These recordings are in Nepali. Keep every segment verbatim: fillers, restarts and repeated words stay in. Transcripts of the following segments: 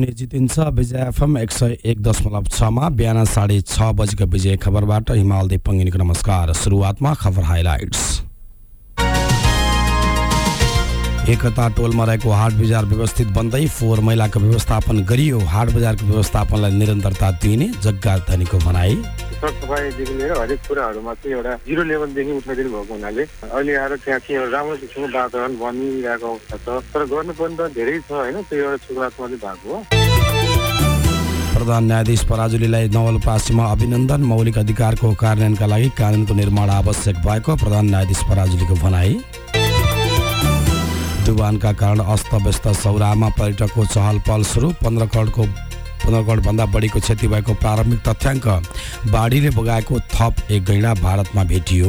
सुने जितिन्छ विजय एफएम एक सय एक दशमलव छमा बिहान साढे छ बजेको विजय खबरबाट हिमालदेव पङ्गिनीको नमस्कार। सुरुवातमा खबर हाइलाइट्स। एकता टोलमा रहेको हाट बजार व्यवस्थित बन्दै फोहोर मैलाको व्यवस्थापन गरियो। हाट बजारको व्यवस्थापनलाई निरन्तरता दिइने जग्गा धनीको भनाई। सफाइदेखि लिएर हरेक कुराहरूमा चाहिँ एउटा जिरो लेभलदेखि उठाइदिनु भएको हुनाले अहिले आएर त्यहाँ चाहिँ एउटा राम्रो किसिमको वातावरण बनिरहेको अवस्था छ। तर गर्नुपर्ने त धेरै छ होइन, त्यो एउटा सुरुवात मात्रै भएको हो। प्रधान न्यायाधीश पराजुलीलाई नवलपरासीमा अभिनन्दन। मौलिक अधिकारको कार्यान्वयनका लागि कानुनको निर्माण आवश्यक भएको प्रधान न्यायाधीश पराजुलीको भनाई। डुबानका कारण अस्तव्यस्त सौरामा पर्यटकको चहल पहल सुरु। पन्ध्र करोडको पन्ध्र करोडभन्दा बढीको क्षति भएको प्रारम्भिक तथ्याङ्क। बाढीले बगाएको थप एक गैंडा भारतमा भेटियो।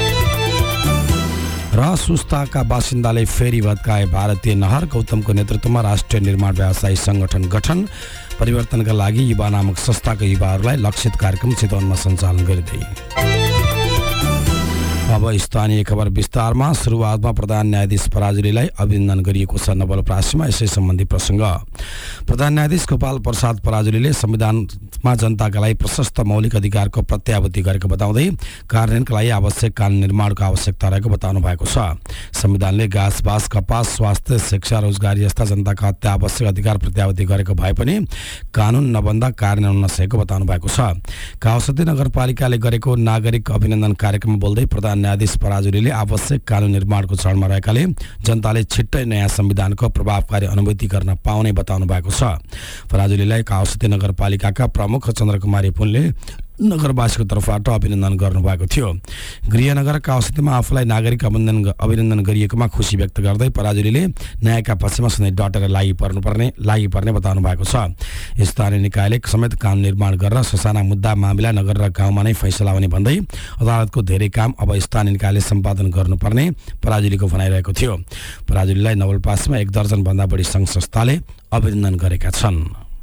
र सुस्ताका बासिन्दाले फेरि भत्काए भारतीय नहर। गौतमको नेतृत्वमा राष्ट्रिय निर्माण व्यवसायी संगठन गठन। परिवर्तनका लागि युवा नामक संस्थाका युवाहरूलाई लक्षित कार्यक्रम चितवनमा सञ्चालन गरिँदै। अब स्थानीय खबर विस्तारमा। सुरुवातमा प्रधान न्यायाधीश पराजुलीलाई अभिनन्दन गरिएको छ नवलपरासीमा। यसै सम्बन्धी प्रसङ्ग। प्रधान न्यायाधीश गोपाल प्रसाद पराजुलीले संविधानमा जनताका लागि प्रशस्त मौलिक अधिकारको प्रत्याभूति गरेको बताउँदै कार्यान्वयनका लागि आवश्यक कानुन निर्माणको आवश्यकता रहेको बताउनु भएको छ। संविधानले घाँस बास कपास स्वास्थ्य शिक्षा रोजगारी जस्ता जनताका अत्यावश्यक अधिकार प्रत्याभूति गरेको भए पनि कानुन नबन्दा कार्यान्वयन नसकेको बताउनु भएको छ। काउसती नगरपालिकाले गरेको नागरिक अभिनन्दन कार्यक्रममा बोल्दै प्रधान न्यायाधीश पराजुलीले आवश्यक कानुन निर्माणको चरणमा रहेकाले जनताले छिट्टै नयाँ संविधानको प्रभावकारी अनुभूति गर्न पाउने बताउनु भएको छ। पराजुलीलाई काउसती नगरपालिकाका प्रमुख चन्द्रकुमारी पुनले नगरवासीको तर्फबाट अभिनन्दन गर्नुभएको थियो। गृहनगर काउसतीमा आफूलाई नागरिक अभिनन्दन अभिनन्दन गरिएकोमा खुसी व्यक्त गर्दै पराजुलीले न्यायका पक्षमा सधैँ डटेर लागि पर्नुपर्ने लागि पर्ने बताउनु भएको छ। स्थानीय निकायले समेत कानुन निर्माण गरेर ससाना मुद्दा मामिला नगर र गाउँमा नै फैसला हुने भन्दै अदालतको धेरै काम अब स्थानीय निकायले सम्पादन गर्नुपर्ने पराजुलीको भनाइरहेको थियो। पराजुलीलाई नवलपरासीमा एक दर्जनभन्दा बढी सङ्घ संस्थाले अभिनन्दन गरेका छन्।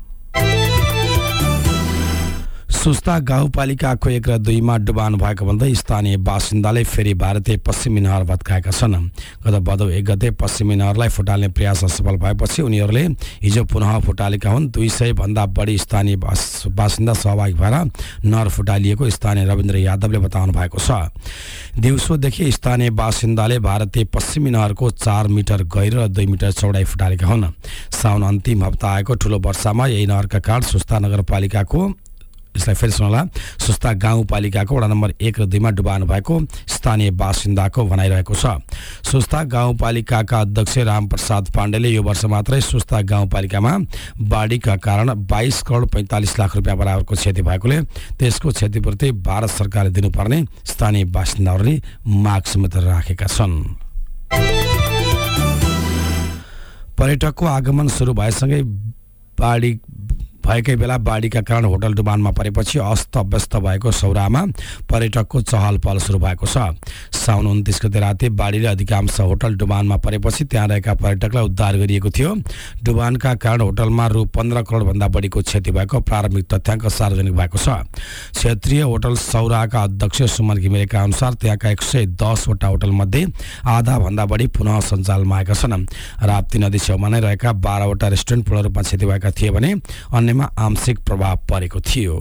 सुस्ता गाउँपालिकाको एक र दुईमा डुबान भएको भन्दै स्थानीय बासिन्दाले फेरि भारतीय पश्चिमी नहर भत्काएका छन्। गत भदौ एक गते पश्चिमी नहरलाई फुटाल्ने प्रयास असफल भएपछि उनीहरूले हिजो पुनः फुटालेका हुन्। दुई सय भन्दा बढी स्थानीय बासिन्दा सहभागी भएर नहर फुटालिएको स्थानीय रविन्द्र यादवले बताउनु भएको छ। दिउँसोदेखि स्थानीय बासिन्दाले भारतीय पश्चिमी नहरको चार मिटर गहिरो र दुई मिटर चौडाइ फुटालेका हुन्। साउन अन्तिम हप्ता आएको ठुलो वर्षामा यही नहरका कारण सुस्ता नगरपालिकाको यसलाई फेरि सुनला सुस्ता गाउँपालिकाको वडा नम्बर एक र दुईमा डुबान भएको स्थानीय बासिन्दाको भनाइरहेको छ। सुस्ता गाउँपालिकाका अध्यक्ष रामप्रसाद पाण्डेले यो वर्ष मात्रै सुस्ता गाउँपालिकामा बाढीका कारण बाइस करोड पैँतालिस लाख रुपियाँ बराबरको क्षति भएकोले त्यसको क्षतिपूर्ति भारत सरकारले दिनुपर्ने स्थानीय बासिन्दाहरूले माग समेत राखेका छन्। पर्यटकको आगमन सुरु भएसँगै बाढी भएकै बेला बाढीका कारण होटल डुबानमा परेपछि अस्तव्यस्त भएको सौरामा पर्यटकको चहल पहल सुरु भएको छ। साउन उन्तिस गते राति बाढीले अधिकांश होटल डुबानमा परेपछि त्यहाँ रहेका पर्यटकलाई उद्धार गरिएको थियो। डुबानका कारण होटलमा रु पन्ध्र करोडभन्दा बढीको क्षति भएको प्रारम्भिक तथ्याङ्क सार्वजनिक भएको छ। क्षेत्रीय होटल सौराका अध्यक्ष सुमन घिमिरेका अनुसार त्यहाँका एक सय दसवटा होटलमध्ये आधाभन्दा बढी पुनः सञ्चालनमा आएका छन्। राप्ती नदी छेउमा नै रहेका बाह्रवटा रेस्टुरेन्ट पूर्ण रूपमा क्षति भएका थिए भने अन्यमा आंशिक प्रभाव परेको थियो।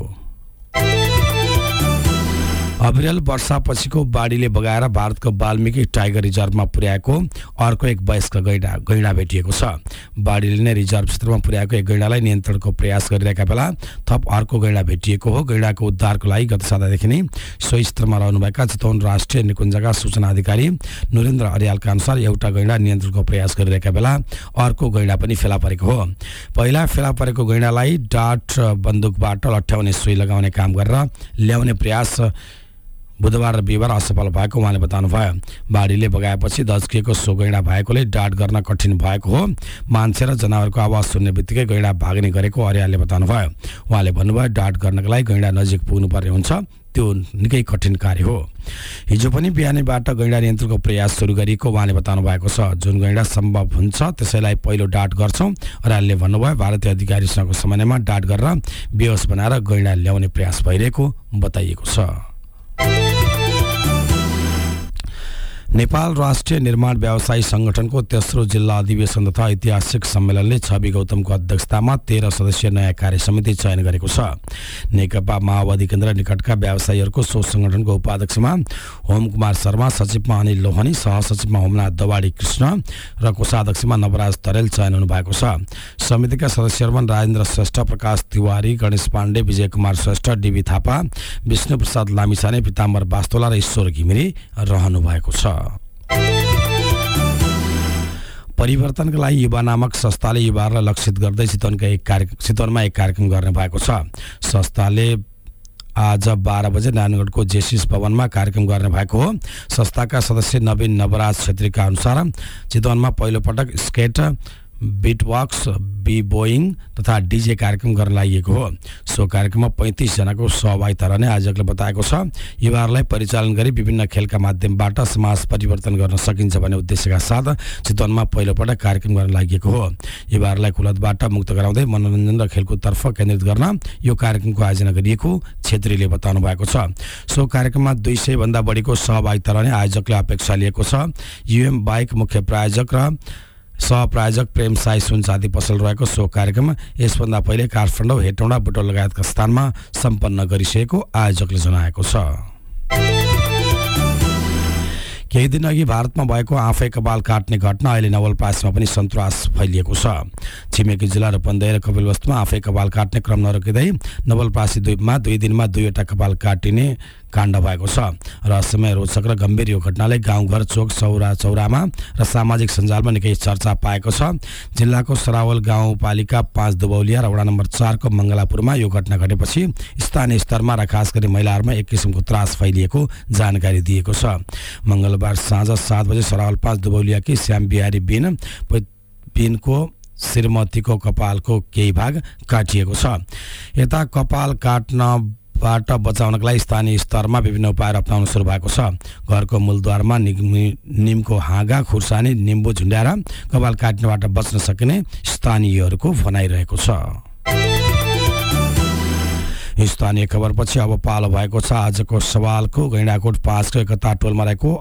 अविरल वर्षापछिको बाढीले बगाएर भारतको वाल्मिकी टाइगर रिजर्भमा पुर्याएको अर्को एक वयस्क गैंडा गैंडा भेटिएको छ। बाढीले नै रिजर्भ क्षेत्रमा पुर्याएको एक गैंडालाई नियन्त्रणको प्रयास गरिरहेका बेला थप अर्को गैंडा भेटिएको हो। गैंडाको उद्धारको लागि गत सातादेखि नै सोही क्षेत्रमा रहनुभएका चितवन राष्ट्रिय निकुञ्जका सूचना अधिकारी नरेन्द्र अर्यालका अनुसार एउटा गैंडा नियन्त्रणको प्रयास गरिरहेका बेला अर्को गैंडा पनि फेला परेको हो। पहिला फेला परेको गैंडालाई डाट बन्दुकबाट लट्याउने सुई लगाउने काम गरेर ल्याउने प्रयास बुधबार र बिहिबार असफल भएको उहाँले बताउनुभयो। बाढीले बगाएपछि दच्किएको सो गैंडा भएकोले डाट गर्न कठिन भएको हो। मान्छे र जनावरको आवाज सुन्ने बित्तिकै गैंडा भाग्ने गरेको अर्यालले बताउनुभयो। उहाँले भन्नुभयो डाट गर्नका लागि गैंडा नजिक पुग्नुपर्ने हुन्छ, त्यो निकै कठिन कार्य हो। हिजो पनि बिहानैबाट गैंडा नियन्त्रणको प्रयास सुरु गरिएको उहाँले बताउनु भएको छ। जुन गैंडा सम्भव हुन्छ त्यसैलाई पहिलो डाट गर्छौं। अर्यालले भन्नुभयो भारतीय अधिकारीसँगको समन्वयमा डाट गरेर बेहोस बनाएर गैंडा ल्याउने प्रयास भइरहेको बताइएको छ। नेपाल राष्ट्रिय निर्माण व्यवसायी संगठनको तेस्रो जिल्ला अधिवेशन तथा ऐतिहासिक सम्मेलनले छवि गौतमको अध्यक्षतामा तेह्र सदस्यीय नयाँ कार्य समिति चयन गरेको छ। नेकपा माओवादी केन्द्र निकटका व्यवसायीहरूको सो संगठनको उपाध्यक्षमा होम कुमार शर्मा, सचिवमा अनिल लोहनी, सहसचिवमा होमनाथ दवाडी कृष्ण र कोषाध्यक्षमा नवराज तरेल चयन हुनुभएको छ। समितिका सदस्यहरूमा राजेन्द्र श्रेष्ठ, प्रकाश तिवारी, गणेश पाण्डे, विजय कुमार श्रेष्ठ, डीबी थापा, विष्णु प्रसाद लामिछाने, पिताम्बर बास्तोला र ईश्वर घिमिरे रहनु भएको छ। परिवर्तनका लागि युवा नामक संस्थाले युवाहरूलाई लक्षित गर्दै चितवनका एक कार्यक्रम चितवनमा एक कार्यक्रम गर्ने भएको छ। संस्थाले आज बाह्र बजे नारायणगढको जेसिस भवनमा कार्यक्रम गर्ने भएको हो। संस्थाका सदस्य नवीन नवराज छेत्रीका अनुसार चितवनमा पहिलोपटक स्केट, बिटबक्स, बी बोइङ तथा डिजे कार्यक्रम गर्न लागि हो। सो कार्यक्रममा पैँतिस जनाको सहभागिता रहने आयोजकले बताएको छ। युवाहरूलाई परिचालन गरी विभिन्न खेलका माध्यमबाट समाज परिवर्तन गर्न सकिन्छ भन्ने उद्देश्यका साथ चितवनमा पहिलोपटक कार्यक्रम गर्न लागि हो। युवाहरूलाई कुलतबाट मुक्त गराउँदै मनोरञ्जन र खेलकुदतर्फ केन्द्रित गर्न यो कार्यक्रमको आयोजना गरिएको छेत्रीले बताउनु भएको छ। सो कार्यक्रममा दुई सय भन्दा बढीको सहभागिता रहने आयोजकले अपेक्षा लिएको छ। युएम बाइक मुख्य प्रायोजक र सहप्रायोजक प्रेम साई सुन चाँदी पसल रहेको सो कार्यक्रम यसभन्दा पहिले काठमाडौँ, हेटौँडा, बुटोल लगायतका स्थानमा सम्पन्न गरिसकेको आयोजकले जनाएको छ। केही दिन अघि भारतमा भएको आफै कपाल काट्ने घटना अहिले नवलपरासीमा पनि सन्तोष फैलिएको छ। छिमेकी जिल्ला रूपन्देही र कपिलवस्तुमा आफै कपाल काट्ने क्रम नरोकिँदै नवलपरासी द्वीपमा दुई दिनमा दुईवटा कपाल काटिने काण्ड भएको छ। रहस्यमय, रोचक र गम्भीर यो घटनाले गाउँघर, चोक, चौरा चौरामा र सामाजिक सञ्जालमा निकै चर्चा पाएको छ। जिल्लाको सरावल गाउँपालिका पाँच दुबौलिया र वडा नम्बर चारको मङ्गलापुरमा यो घटना घटेपछि स्थानीय स्तरमा र खास गरी महिलाहरूमा एक किसिमको त्रास फैलिएको जानकारी दिएको छ। मङ्गलबार साँझ सात बजे सरावल पाँच दुबौलियाकी श्याम बिहारी बिन बिनको श्रीमतीको कपालको केही भाग काटिएको छ। यता कपाल काट्न बाट बचाउनका लागि स्थानीय स्तरमा विभिन्न उपायहरू अपनाउन सुरु भएको छ। घरको मूलद्वारमा निमको हाँगा, खुर्सानी, निम्बु झुन्ड्याएर कपाल काट्नेबाट बच्न सकिने स्थानीयहरूको भनाइरहेको छ। स्थानीय खबरपछि अब पालो भएको छ आजको सवालको। गैंडाकोट पाँचको एकता टोलमा रहेको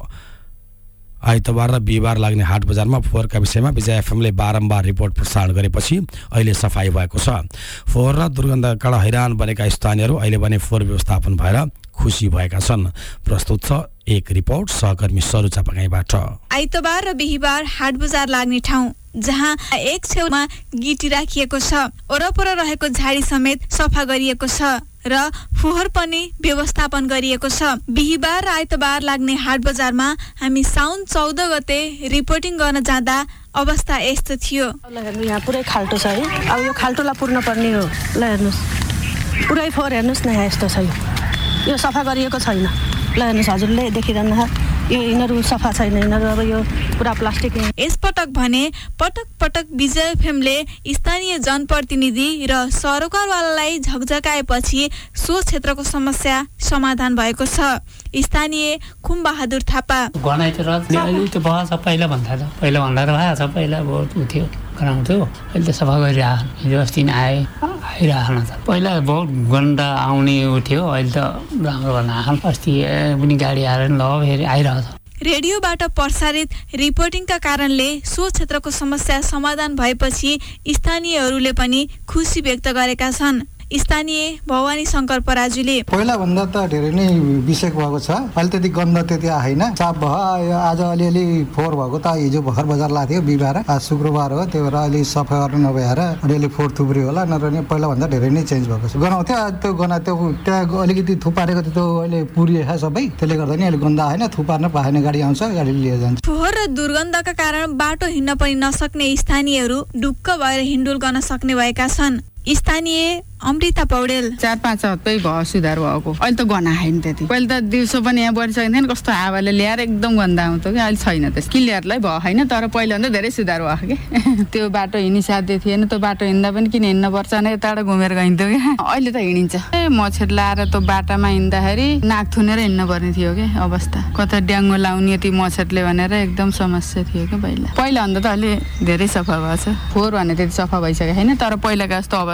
आइतबार र बिहिबार लाग्ने हाट बजारमा फोहोरका विषयमा विजय एफएमले बारम्बार रिपोर्ट प्रसारण गरेपछि अहिले सफाई भएको छ। फोहोर र दुर्गन्धबाट हैरान बनेका स्थानीयहरू अहिले भने फोहोर व्यवस्थापन भएर खुसी भएका छन्। प्रस्तुत छ एक रिपोर्ट सहकर्मी सरू चापागाईबाट। आइतबार र बिहिबार हाट बजार लाग्ने ठाउँ जहाँ एक छेउमा गिटी राखिएको छ, वरपर रहेको झाडी समेत सफा गरिएको छ र फोहोर पनि व्यवस्थापन गरिएको छ। बिहिबार र आइतबार लाग्ने हाट बजारमा हामी साउन चौध गते रिपोर्टिङ गर्न जाँदा अवस्था यस्तो थियो। यहाँ पुरै खाल्टो छ है। अब यो खाल्टोलाई पुर्न पर्ने हो। ल हेर्नुहोस्, पुरै फोहोर हेर्नुहोस् न, यहाँ यस्तो छ। यो सफा गरिएको छैन। ल हेर्नुहोस्, हजुरले देखिरहनु यो यिनीहरू सफा छैन। यिनीहरू अब यो पुरा प्लास्टिक। यसपटक भने पटक पटक विजय एफएमले स्थानीय जनप्रतिनिधि र सरकारवालालाई झकझकाएपछि सो क्षेत्रको समस्या समाधान भएको छ। स्थानीय खुमबहादुर थापा गनाइ त अहिले त भयो छ, पहिला भन्दा त पहिला भन्दा त भएछ। पहिला बहुत उ थियो, गनाउँथ्यो। अहिले त सफा गरिरहेको हिजो अस्ति नै आए आइरहेको त। पहिला बहुत गन्दा आउने उ थियो, अहिले त राम्रो गर्न आएको। अस्ति पनि गाडी आएर ल फेरि आइरहेको छ। रेडियोबाट प्रसारित रिपोर्टिङका कारणले सो क्षेत्रको समस्या समाधान भएपछि स्थानीयहरूले पनि खुसी व्यक्त गरेका छन्। स्थानीय भवानी शङ्कर पराजुले पहिला भन्दा त धेरै नै विषय भएको छ। अहिले त्यति गन्ध त्यति आएन, साफ भयो। आज अलिअलि फोहोर भएको त हिजो भर्खर बजार लाग्थ्यो, बिहिबार आज शुक्रबार हो, त्यही भएर अहिले सफा गर्नु नभएर अलिअलि फोहोर थुप्रियो होला। नत्र पहिला भन्दा धेरै नै चेन्ज भएको छ। गनाउँथ्यो, त्यो गना त्यो त्यहाँ अलिकति थुपारेको त्यो अहिले पुरिएछ सबै, त्यसले गर्दा नि अहिले गन्ध आएन। थुपार्न पाएन, गाडी आउँछ, गाडी लिएर जान्छ। फोहोर र दुर्गन्धका कारण बाटो हिँड्न पनि नसक्ने स्थानीयहरू ढुक्क भएर हिँडुल गर्न सक्ने भएका छन्। स्थानीय अमृता पौडेल चार पाँच हप्तै भयो सुधार भएको। अहिले त गना आएन त्यति। पहिले त दिउँसो पनि यहाँ बढी सकिन्थेन, कस्तो हावाले ल्याएर एकदम गन्दा आउँथ्यो कि। अहिले छैन त्यस क्लियरलाई भयो होइन, तर पहिला भन्दा धेरै सुधार भयो कि। त्यो बाटो हिँड्नु साध्य थिएन। त्यो बाटो हिँड्दा पनि किन हिँड्नु पर्छ भने यताबाट घुमेर गइन्थ्यो कि। अहिले त हिँडिन्छ। ए मच्छर लाएर त्यो बाटामा हिँड्दाखेरि नाक थुनेर हिँड्नु पर्ने थियो कि अवस्था। कता ड्याङ्गो लाउने त्यो मच्छरले भनेर एकदम समस्या थियो कि पहिला। पहिला भन्दा त अहिले धेरै सफा भएको छ। फोहोर भने त्यति सफा भइसकेको छैन, तर पहिलाको जस्तो अवस्था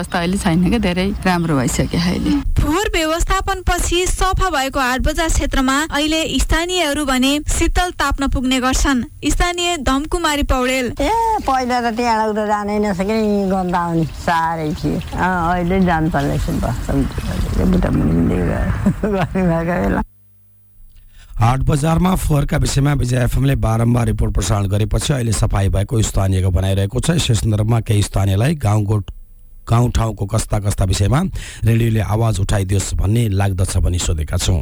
अवस्था अहिले छैन क्या धेरै राम्रो भइसक्यो अहिले फोहोर व्यवस्थापन पछि सफा भएको हाट बजार क्षेत्रमा अहिले स्थानीयहरू भने शीतल ताप्न पुग्ने गर्छन्। स्थानीय धमकुमारी पौडेल ए पहिला त त्यहाँ उता जानै नसके गन्दा आउने साह्रै थियो अहिले जानु पर्दैछ बेला। हाट बजारमा फोहोरका विषयमा विजय एफएमले बारम्बार रिपोर्ट प्रसारण गरेपछि अहिले सफाई भएको स्थानीयको बनाइरहेको छ। यस सन्दर्भमा केही स्थानीयलाई गाउँको गाउँठाउँको कस्ता कस्ता विषयमा रेडियोले आवाज उठाइदियोस् भन्ने लाग्दछ भनी सोधेका छौँ।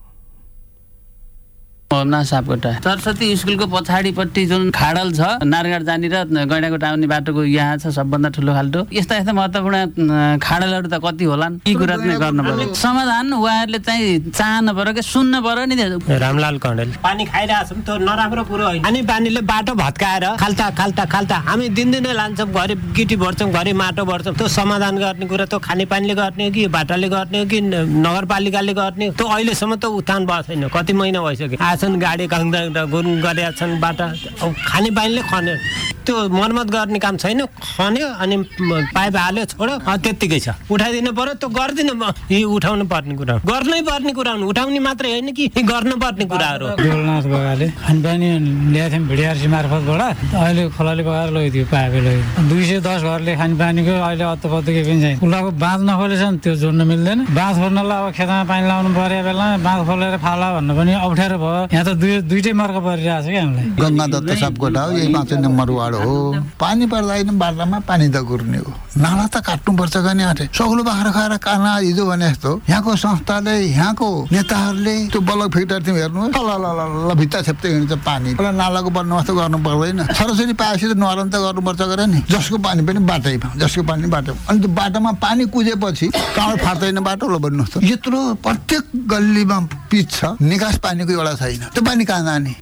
सापकोटा सरस्वती स्कुलको पछाडिपट्टि जुन खाडल छ नारगाड जाने र गैँडाकोट आउने बाटोको यहाँ छ सबभन्दा ठुलो खाल्टो। यस्ता यस्ता महत्त्वपूर्ण खाडलहरू त कति होलान् यी कुरा नै गर्नु पर्यो। समाधान उहाँहरूले चाहिँ चाहनु पर्यो कि सुन्नु पर्यो नि। रामलाल कण्डेल पानी खाइरहेको छौँ त्यो नराम्रो कुरो होइन। अनि पानीले बाटो भत्काएर खाल्टा खाल्टा खाल्टा हामी दिनदिनै लान्छौँ घरि गिटी भर्छौँ घरि माटो भर्छौँ। त्यो समाधान गर्ने कुरा त खानेपानीले गर्ने हो कि बाटाले गर्ने हो कि नगरपालिकाले गर्ने त्यो अहिलेसम्म त उत्थान भएको छैन। कति महिना भइसक्यो गाडी गुरुङ गरेका छन् बाटा खाने बानीले खन्यो त्यो मर्मत गर्ने काम छैन। खन्यो अनि पाइप हाल्यो छोड्यो त्यत्तिकै छ उठाइदिनु पर्यो। त्यो गर्दिनँ म यी उठाउनु पर्ने कुरा गर्नै पर्ने कुरा हुनु उठाउने मात्रै होइन कि गर्नु पर्ने कुराहरू। देवलनाथ बगाले खानेपानी ल्याएको थियौँ भिडिआरसी मार्फतबाट अहिले खोलाले बगाएर लगिदियो पाइपले लगिदियो। दुई सय दस घरले खानेपानीको अहिले अत्तपत्त केही पनि छैन। उसलाई बाँध नखोलेछन् त्यो जोड्न मिल्दैन। बाँध खोल्नलाई अब खेतमा पानी लाउनु पर्यो बेला बाँध खोलेर फाला भन्न पनि अप्ठ्यारो भयो। यहाँ त दुई दुईटै मर्का परिरहेको छ क्या हामीलाई। गङ्गा दत्त सापकोटा हो यही पाँच नम्बर वार्ड हो। पानी पर्दैन बाटोमा पानी त गुर्ने हो। नाला त काट्नुपर्छ गर्ने आँटे सग्लो बाख्रा खाएर काना हिजो भने जस्तो यहाँको संस्थाले यहाँको नेताहरूले त्यो बलक फिल्टर थियो हेर्नु ल भित्ता छेप्दै हिँड्छ पानी नालाको बन्दोबस्त गर्नु पर्दैन। सरस्वती पाएपछि त नरम त गर्नुपर्छ गरे नि जसको पानी पनि बाटैमा जसको पानी बाटो अनि त्यो बाटोमा पानी कुजेपछि कहाँ फाट्दैन बाटो ल भन्नुहोस् त। यत्रो प्रत्येक गल्लीमा पिच छ निकास पानीको एउटा छैन त्यो पानी कहाँ जाने।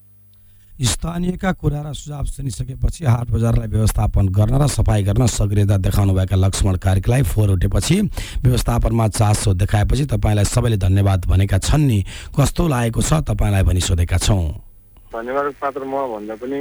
स्थानीयका कुरा र सुझाव सुनिसकेपछि हाट बजारलाई व्यवस्थापन गर्न र सफाई गर्न सक्रियता देखाउनुभएका लक्ष्मण कार्कीलाई फोहोर उठेपछि व्यवस्थापनमा चासो देखाएपछि तपाईँलाई सबैले धन्यवाद भनेका छन् नि कस्तो लागेको छ तपाईँलाई भनी सोधेका छौँ। धन्यवाद पात्र म भन्दा पनि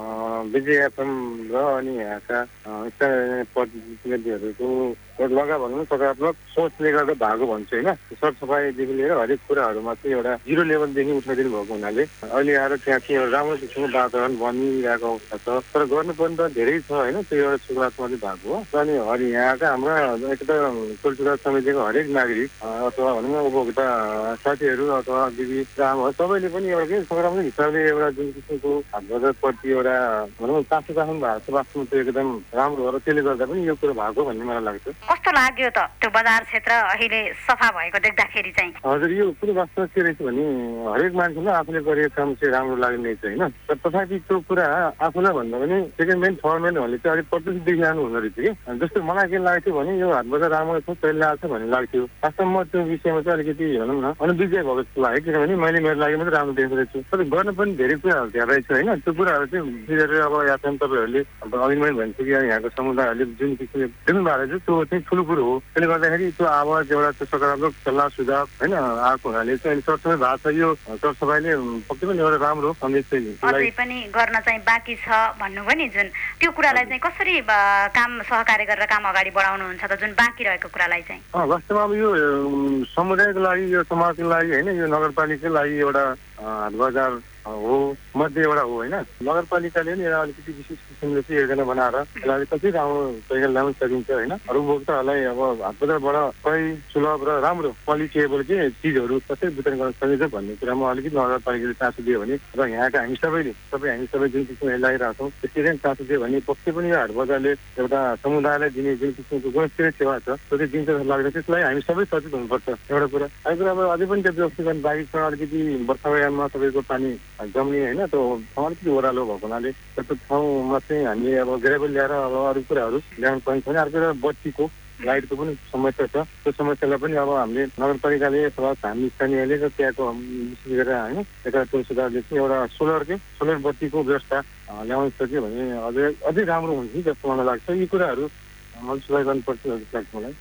विजय एफएम र अनि यहाँका स्थानीय प्रतिनिधिहरूको लगा भनौँ न सकारात्मक सोचले गर्दा भएको भन्छु होइन। सरसफाइदेखि लिएर हरेक कुराहरूमा चाहिँ एउटा जिरो लेभलदेखि उठाइदिनु भएको हुनाले अहिले आएर त्यहाँ चाहिँ एउटा राम्रो किसिमको वातावरण बनिरहेको अवस्था छ। तर गर्नुपर्ने त धेरै छ होइन त्यो एउटा सुरुवात मात्रै भएको हो। अनि हरि यहाँका हाम्रा एक त टोलचुरा समितिको हरेक नागरिक अथवा भनौँ न उपभोक्ता साथीहरू अथवा दिदी आमाहरू सबैले पनि एउटा के सकारात्मक हिसाबले एउटा जुन किसिमको हाट बजारप्रति एउटा भनौँ चासो राख्नु भएको छ वास्तवमा त्यो एकदम राम्रो हो र त्यसले गर्दा पनि यो कुरो भएको भन्ने मलाई लाग्छ। कस्तो लाग्यो त त्यो बजार क्षेत्र अहिले सफा भएको देख्दाखेरि चाहिँ? हजुर यो कुरो वास्तवमा के रहेछ भने हरेक मान्छेलाई आफूले गरेको काम चाहिँ राम्रो लाग्ने चाहिँ होइन। तर तथापि त्यो कुरा आफूलाई भन्दा पनि सेकेन्ड म्यान थर्ड म्यानहरूले चाहिँ अलिक प्रत्यक्ष देखिरहनु हुँदो रहेछ कि। जस्तो मलाई के लाग्थ्यो भने यो हाट बजार राम्रो छ तैँले आएको छ भन्ने लाग्थ्यो। वास्तवमा त्यो विषयमा चाहिँ अलिकति भनौँ न अनुविजय भएको जस्तो लाग्यो किनभने मैले मेरो लागि मात्रै राम्रो देख्दो रहेछु। तर गर्न पनि धेरै कुराहरू त्यहाँ रहेछ होइन। त्यो कुराहरू चाहिँ बिचेर अब या चाहिँ तपाईँहरूले अब अघि मैले भन्छु कि यहाँको समुदायहरूले जुन किसिमले देख्नु भएको छ त्यो चाहिँ ठुलो कुरो हो। त्यसले गर्दाखेरि त्यो आवाज एउटा त्यो सकारात्मक सल्लाह सुझाव होइन आएको हुनाले चाहिँ अहिले सरसफाइ भएको छ। यो सरसफाइले पक्कै पनि एउटा राम्रो सन्देश चाहिँ अझै पनि गर्न चाहिँ बाँकी छ भन्नुभयो नि जुन त्यो कुरालाई चाहिँ कसरी काम सहकार्य गरेर काम अगाडि बढाउनुहुन्छ त जुन बाँकी रहेको कुरालाई चाहिँ? वास्तवमा अब यो समुदायको लागि यो समाजको लागि होइन यो नगरपालिकाको लागि एउटा हाट बजार हो मध्ये एउटा हो होइन। नगरपालिकाले नि एउटा अलिकति विशेष किसिमले चाहिँ योजना बनाएर यसलाई कति राम्रो तरिकाले ल्याउन सकिन्छ होइन। अरू उपभोक्ताहरूलाई अब हाट बजारबाट सही सुलभ र राम्रो क्वालिटीएबल चाहिँ चिजहरू कसरी वितरण गर्न सकिन्छ भन्ने कुरामा अलिकति नगरपालिकाले चासो दियो भने र यहाँका हामी सबैले सबै हामी सबै जुन किसिमले लागिरहेको छौँ त्यसरी नै चासो दियो भने पक्कै पनि यो हाट बजारले एउटा समुदायलाई दिने जुन किसिमको गुणस्तरीय सेवा छ त्यो चाहिँ दिन्छ जस्तो लाग्छ। त्यसलाई हामी सबै सचेत हुनुपर्छ एउटा कुरा। अर्को कुरा अब अझै पनि त्यो व्यवस्थित बाँकी छ अलिकति वर्षायाममा तपाईँको पानी जम्ने होइन त्यो ठाउँ अलिकति ओह्रालो भएको हुनाले त्यो ठाउँमा चाहिँ हामीले अब ग्रेभल ल्याएर अब अरू कुराहरू ल्याउनु पाइन्छ भने अर्को एउटा बत्तीको लाइटको पनि समस्या छ। त्यो समस्यालाई पनि अब हामीले नगरपालिकाले अथवा हामी स्थानीयले र त्यहाँको विशेष गरेर होइन यता तुलसीदारले चाहिँ एउटा सोलरकै सोलर बत्तीको व्यवस्था ल्याउन सक्यो भने अझै अझै राम्रो हुन्छ जस्तो मलाई लाग्छ। यी कुराहरू मैले सुधार गर्नुपर्छ जस्तो लाग्छ मलाई।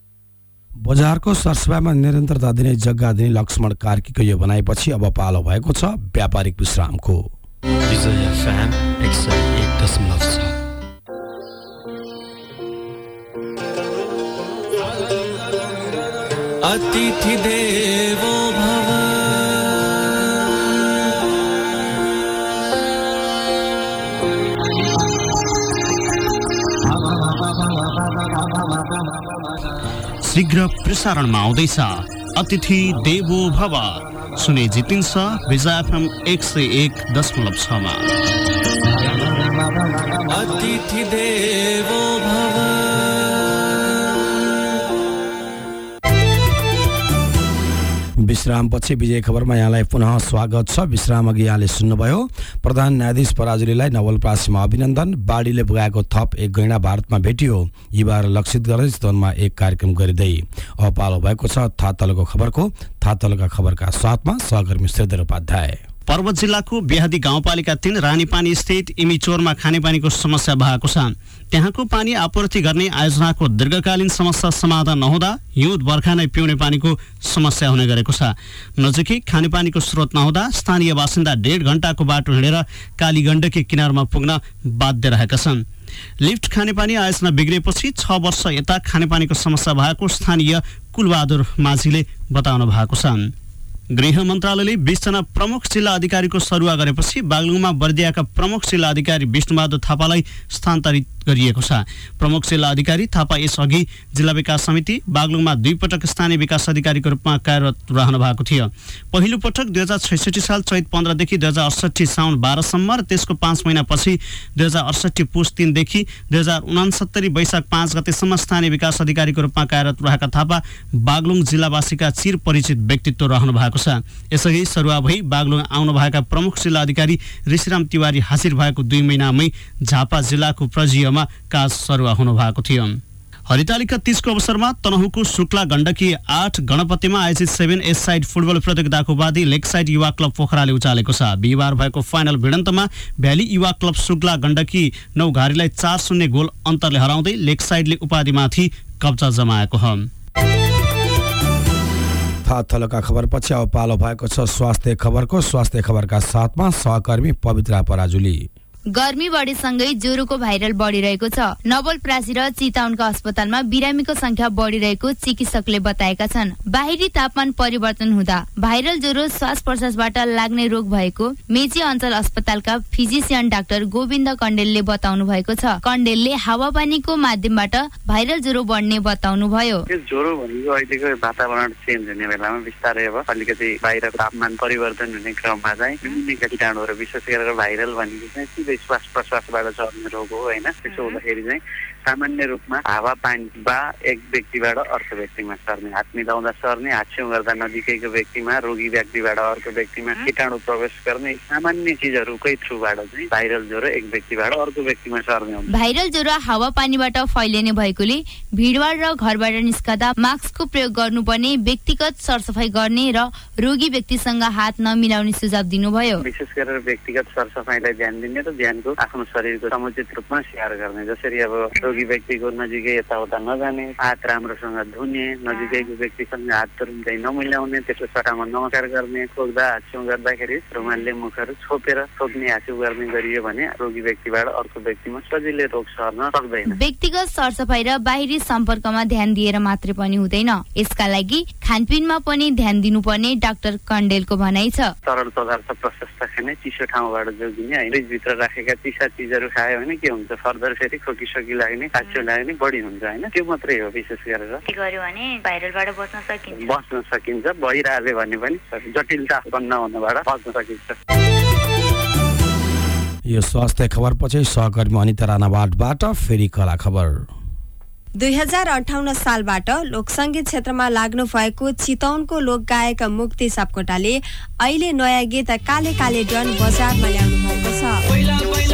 बजारको सरसफाइमा निरन्तरता दिने जग्गा दिने लक्ष्मण कार्कीको यो भनाइपछि अब पालो भएको छ व्यापारिक विश्रामको। अतिथि देवो भव। शीघ्र प्रसारणमा आउँदैछ अतिथि देवो भव। सुने जितिन्छ विजय एफएम एक सय एक दशमलव छमा। अतिथि देवो भव। विश्रामपछि विजय खबरमा यहाँलाई पुनः स्वागत छ। विश्राम अघि यहाँले सुन्नुभयो प्रधान न्यायाधीश पराजुलीलाई नवलपरासीमा अभिनन्दन। बाढीले बुगाएको थप एक गैंडा भारतमा भेटियो। युवाहरू लक्षित गर्दै चितवनमा एक कार्यक्रम गरिँदै अब पालो भएको छ थाहा तलको खबरको। थाहा तलका खबरका साथमा सहकर्मी श्रीधर उपाध्याय। पर्वत जिल्लाको बिहादी गाउँपालिका तीन रानीपानी स्थित इमिचोरमा खानेपानीको समस्या भएको छ। त्यहाँको पानी आपूर्ति गर्ने आयोजनाको दीर्घकालीन समस्या समाधान नहुँदा हिउँद बर्खा नै पिउने पानीको समस्या हुने गरेको छ। नजिकै खानेपानीको स्रोत नहुँदा स्थानीय बासिन्दा डेढ घण्टाको बाटो हिँडेर कालीगण्डकी किनारमा पुग्न बाध्य रहेका छन्। लिफ्ट खानेपानी आयोजना बिग्रेपछि छ वर्ष यता खानेपानीको समस्या भएको स्थानीय कुलबहादुर माझीले बताउनु भएको छ। गृह मन्त्रालयले बीस जना प्रमुख जिल्ला अधिकारीको सरुवा गरेपछि बागलुङमा बर्दियाका प्रमुख जिल्ला अधिकारी विष्णुबहादुर थापालाई स्थानान्तरित गरिएको छ। प्रमुख जिल्ला अधिकारी थापा यसअघि जिल्ला विकास समिति बागलुङमा दुई पटक स्थानीय विकास अधिकारीको रूपमा कार्यरत रहनु भएको थियो। पहिलो पटक दुई हजार छैसठी साल चैत पन्ध्रदेखि दुई हजार अडसठी साउन बाह्रसम्म र त्यसको पाँच महिनापछि दुई हजार अडसठी पुस तीनदेखि दुई हजार उनासत्तरी वैशाख पाँच गतेसम्म स्थानीय विकास अधिकारीको रूपमा कार्यरत रहेका थापा बागलुङ जिल्लावासीका चिर परिचित व्यक्तित्व रहनु भएको छ। यसअघि सरुवा भई बागलुङ आउनुभएका प्रमुख जिल्ला अधिकारी ऋषिराम तिवारी हाजिर भएको दुई महिनामै झापा जिल्लाको प्रजियमा काज सरुवा हुनु भएको थियो। हरितालिका तीसको अवसरमा तनहुको शुक्ला गण्डकी आठ गणपतिमा आयोजित सेभेन एस साइड फुटबल प्रतियोगिताको उपाधि लेक साइड युवा क्लब पोखराले उचालेको छ। बिहिबार भएको फाइनल भिडन्तमा भ्याली युवा क्लब शुक्ला गण्डकी नौ घारीलाई चार शून्य गोल अन्तरले हराउँदै लेक साइडले उपाधिमाथि कब्जा जमाएको हो। थाहा तलका खबरपछि अब पालो भएको छ स्वास्थ्य खबरको। स्वास्थ्य खबरका साथमा सहकर्मी पवित्रा पराजुली। गर्मी बढेसँगै ज्वरोको भाइरल बढिरहेको छ। नवलपरासी र चितवनका अस्पतालमा बिरामीको संख्या बढिरहेको चिकित्सकले बताएका छन्। बाहिरी तापमान परिवर्तन हुँदा भाइरल ज्वरो श्वास प्रश्वासबाट लाग्ने रोग भएको मेची अञ्चल अस्पतालका फिजिसियन डाक्टर गोविन्द कण्डेलले बताउनु भएको छ। कण्डेलले हावापानीको माध्यमबाट भाइरल ज्वरो बढ्ने बताउनु भयो। ज्वरो भनेको अहिलेको वातावरण चेन्ज हुने बेलामा बिस्तारै अब अलिकति बाहिर तापमान परिवर्तन हुने क्रममा चाहिँ विभिन्न कीटाणुहरू विशेष गरेर भाइरल भनेको चाहिँ श्वास प्रश्वासबाट चर्ने रोग हो होइन। त्यसो हुँदाखेरि चाहिँ सामान्य रूपमा हावा पानी वा एक व्यक्तिबाट अर्को व्यक्तिमा सर्ने, हात मिलाउँदा सर्ने, हात छेउ गर्दा नजिकैको व्यक्तिमा, रोगी व्यक्तिबाट अर्को व्यक्तिमा कीटाणु प्रवेश गर्ने सामान्य चिजहरूकै थ्रुबाट चाहिँ भाइरल ज्वरो एक व्यक्तिबाट अर्को व्यक्तिमा सर्ने हुन्छ। भाइरल ज्वरो हावा पानीबाट फैलिने भएकोले भिडभाड र घरबाट निस्कदा मास्कको प्रयोग गर्नुपर्ने, व्यक्तिगत सरसफाई गर्ने र रोगी व्यक्तिसँग हात नमिलाउने सुझाव दिनुभयो। विशेष गरेर व्यक्तिगत सरसफाइलाई ध्यान दिने र ध्यानको आफ्नो शरीरको समुचित रूपमा स्याहार गर्ने। जसरी अब रोगी व्यक्तिको नजिकै यताउता नजाने, हात राम्रोसँग धुने, नजिकैको व्यक्तिसँग हात तुरुन्तै नमिलाउने, त्यसको सट्टामा नमस्कार गर्ने, खोक्दा हाछ्यौँ गर्दाखेरि रुमालले मुखहरू छोपेर छोप्ने हाछ्यौँ गर्ने गरियो भने रोगी व्यक्तिबाट अर्को व्यक्तिमा सजिलै रोग सर्न सक्दैन। व्यक्तिगत सरसफाई र बाहिरी सम्पर्कमा ध्यान दिएर मात्रै पनि हुँदैन, यसका लागि खानपिनमा पनि ध्यान दिनुपर्ने डाक्टर कण्डेलको भनाइ छ। तरल पदार्थ प्रशस्त खाने, चिसो ठाउँबाट जोगिने, फ्रिजभित्र राखेका चिसा चिजहरू खायो भने के हुन्छ, फर्दर फेरि खोकीसोकी लाग्ने, काच्चो लाग्ने बढी हुन्छ होइन। त्यो मात्रै हो विशेष गरेर। के गर्यो भने भाइरलबाट बच्न सकिन्छ बच्न सकिन्छ भइरहले भने पनि जटिलता उत्पन्न हुनबाट बच्न सकिन्छ। यो स्वास्थ्य खबरपछि सहकर्मी अनिता राणावाटबाट फेरि कला खबर। दुई हजार अन्ठाउन्न सालबाट लोकसङ्गीत क्षेत्रमा लाग्नु भएको चितवनको लोकगायक मुक्ति सापकोटाले अहिले नयाँ गीत काले काले डन बजारमा ल्याउनु भएको छ।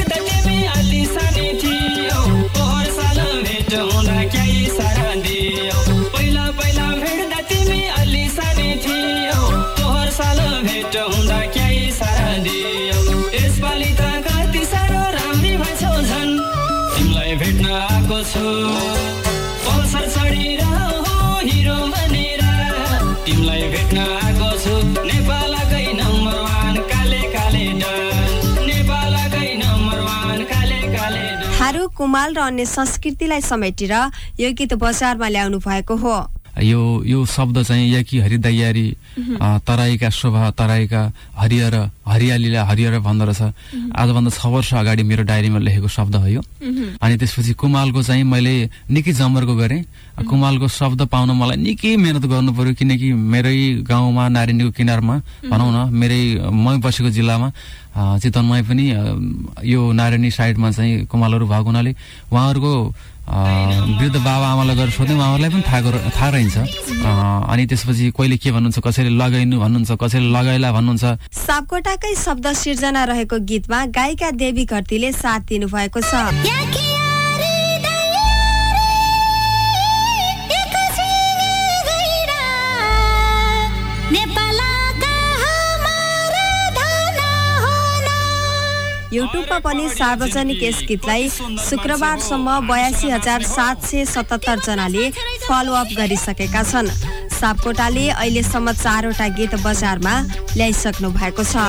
भेट्न आएको छु पल्सर चढेर हिरो बनेर तिमीलाई भेट्न आएको छु नेपालकै number one Kale Kale don नेपालकै number one Kale Kale don. Tharu Kumal र अन्य संस्कृतिलाई समेटेर यो गीत बजारमा ल्याउनु भएको हो। यो यो शब्द चाहिँ याकी हरिदायारी तराईका शोभा तराईका हरियर हरियालीलाई हरियर भन्दो रहेछ आजभन्दा छ वर्ष अगाडि मेरो डायरीमा लेखेको शब्द हो यो। अनि त्यसपछि कुमालको चाहिँ मैले निकै जमर्को गरेँ। कुमालको शब्द पाउन मलाई निकै मेहनत गर्नु पर्यो किनकि मेरै गाउँमा नारायणीको किनारमा भनौँ न मेरै मै बसेको जिल्लामा चितवनमै पनि यो नारायणी साइडमा चाहिँ कुमालहरू भएको हुनाले उहाँहरूको वृद्ध बाबा आमालाई गएर सोध्ने उहाँहरूलाई पनि थाहा थाहा रहन्छ। अनि त्यसपछि कहिले के भन्नुहुन्छ कसैले लगाइनु भन्नुहुन्छ कसैले लगाइला भन्नुहुन्छ। सापकोटाकै शब्द सिर्जना रहेको गीतमा गायिका देवी घरतीले साथ दिनु भएको छ। युट्युबमा पनि सार्वजनिक यस गीतलाई शुक्रबारसम्म बयासी हजार सात सय सतहत्तर जनाले फलोअप गरिसकेका छन्। सापकोटाले अहिलेसम्म चारवटा गीत बजारमा ल्याइसक्नु भएको छ।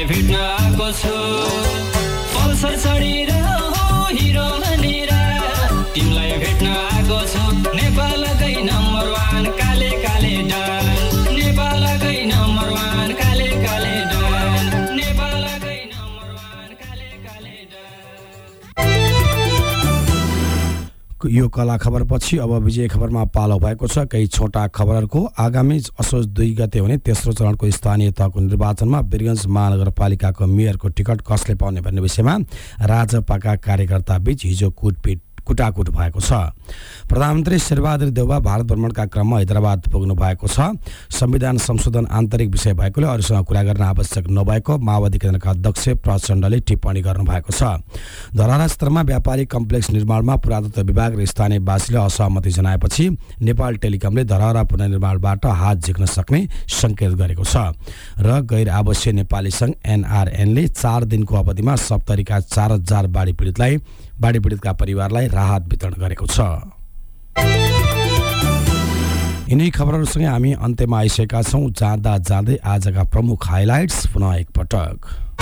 यो कला खबरपछि अब विजय खबरमा पालो भएको छ। केही छोटा खबरहरूको आगामी असोज दुई गते हुने तेस्रो चरणको स्थानीय तहको निर्वाचनमा वीरगञ्ज महानगरपालिकाको मेयरको टिकट कसले पाउने भन्ने विषयमा राजपाका कार्यकर्ता बीच हिजो कुटपिट कुटाकुट भएको छ। प्रधानमन्त्री शेरबहादुर देउवा भारत भ्रमणका क्रममा हैदराबाद पुग्नु भएको छ। संविधान संशोधन आन्तरिक विषय भएकोले अरूसँग कुरा गर्न आवश्यक नभएको माओवादी केन्द्रका अध्यक्ष प्रचण्डले टिप्पणी गर्नु भएको छ। धरारा क्षेत्रमा व्यापारिक कम्प्लेक्स निर्माणमा पुरातत्व विभाग र स्थानीयवासीले असहमति जनाएपछि नेपाल टेलिकमले धरारा पुनर्निर्माणबाट हात झिक्न सक्ने संकेत गरेको छ र गैर आवासीय नेपाली संघ एनआरएनले चार दिनको अवधिमा सप्तरीका चार हजार बाढी पीडितलाई बाढी पीडितका परिवारलाई राहत वितरण गरेको छ। यिनै खबरहरूसँगै हामी अन्त्यमा आइसकेका छौँ। जाँदा जाँदै आजका प्रमुख हाइलाइट्स पुनः एकपटक।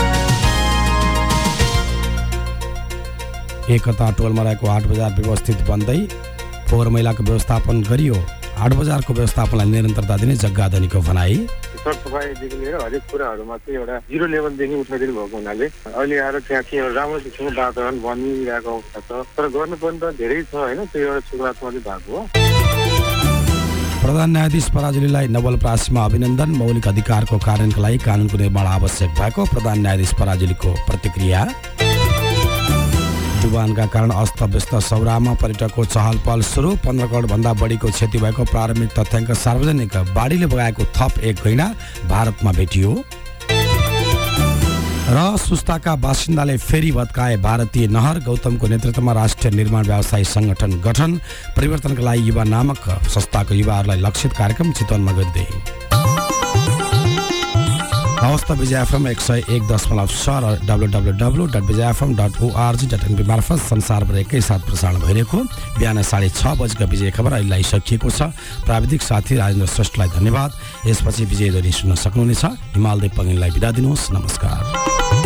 एकता टोलमा रहेको हाट बजार व्यवस्थित बन्दै फोहोर मैलाको व्यवस्थापन गरियो। हाट बजारको व्यवस्थापनलाई निरन्तरता दिने जग्गाधनीको भनाई। सरसफाइदेखि लिएर हरेक कुराहरूमा चाहिँ एउटा जिरो लेभलदेखि उठाइदिनु भएको हुनाले अहिले आएर त्यहाँ चाहिँ एउटा राम्रो किसिमको वातावरण बनिरहेको अवस्था छ। तर गर्नुपर्ने त धेरै छ होइन, त्यो एउटा सुरुवात मात्रै भएको हो। प्रधान न्यायाधीश पराजुलीलाई नोबेल प्राइजमा अभिनन्दन। मौलिक अधिकारको कार्यान्वयनका लागि कानुनको निर्माण आवश्यक भएको प्रधान न्यायाधीश पराजुलीको प्रतिक्रिया। डुबानका कारण अस्तव्यस्त सौरामा पर्यटकको चहल पहल सुरु। पन्ध्र करोड भन्दा बढीको क्षति भएको प्रारम्भिक तथ्याङ्क सार्वजनिक। बाढीले बगाएको थप एक गैंडा भारतमा भेटियो र सुस्ताका बासिन्दाले फेरि भत्काए भारतीय नहर। गौतमको नेतृत्वमा राष्ट्रिय निर्माण व्यवसायी संगठन गठन। परिवर्तनका लागि युवा नामक संस्थाको युवाहरूलाई लक्षित कार्यक्रम चितवनमा गरिँदै। हवस् त विजय एफएम एक सय एक दशमलव छ र W W W dot Bijay FM dot ORG dot NP मार्फत संसारभर एकैसाथ प्रसारण भइरहेको बिहान साढे छ बजेको विजय खबर अहिले सकिएको छ। प्राविधिक साथी राजेन्द्र श्रेष्ठलाई धन्यवाद। यसपछि विजय ध्वनि सुन्न सक्नुहुनेछ। हिमालदेव पङ्गिललाई बिदा दिनुहोस्। नमस्कार।